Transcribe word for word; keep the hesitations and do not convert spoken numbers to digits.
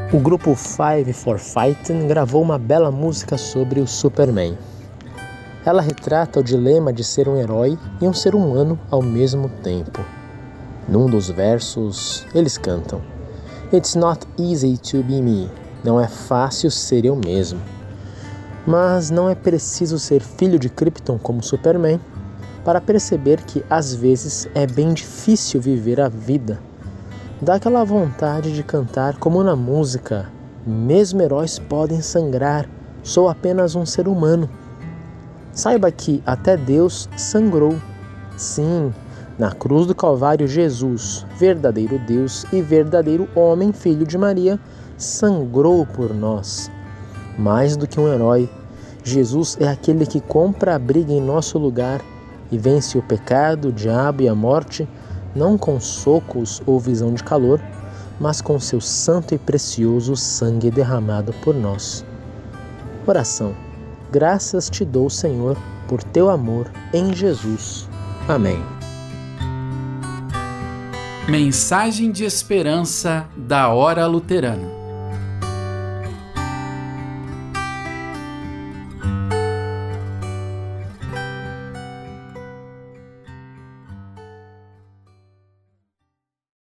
O grupo Five for Fighting gravou uma bela música sobre o Superman. Ela retrata o dilema de ser um herói e um ser humano ao mesmo tempo. Num dos versos, eles cantam: "It's not easy to be me." Não é fácil ser eu mesmo. Mas não é preciso ser filho de Krypton como Superman para perceber que às vezes é bem difícil viver a vida. Dá aquela vontade de cantar como na música: "Mesmo heróis podem sangrar, sou apenas um ser humano." Saiba que até Deus sangrou. Sim, na cruz do Calvário, Jesus, verdadeiro Deus e verdadeiro homem, filho de Maria, sangrou por nós. Mais do que um herói, Jesus é aquele que compra a briga em nosso lugar e vence o pecado, o diabo e a morte, não com socos ou visão de calor, mas com seu santo e precioso sangue derramado por nós. Oração. Graças te dou, Senhor, por teu amor em Jesus. Amém. Mensagem de esperança da Hora Luterana.